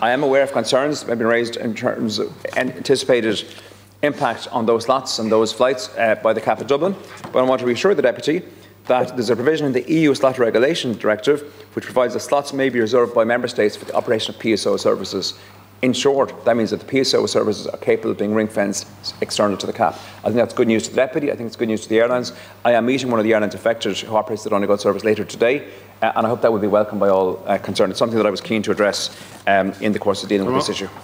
I am aware of concerns that have been raised in terms of anticipated impact on those slots and those flights by the CAP of Dublin, but I want to reassure the Deputy that there's a provision in the EU Slot Regulation Directive which provides that slots may be reserved by Member States for the operation of PSO services. In short, that means that the PSO services are capable of being ring-fenced external to the CAP. I think that's good news to the Deputy. I think it's good news to the airlines. I am meeting one of the airlines affected who operates the Donegal service later today, and I hope that will be welcomed by all concerned. It's something that I was keen to address in the course of dealing with this issue.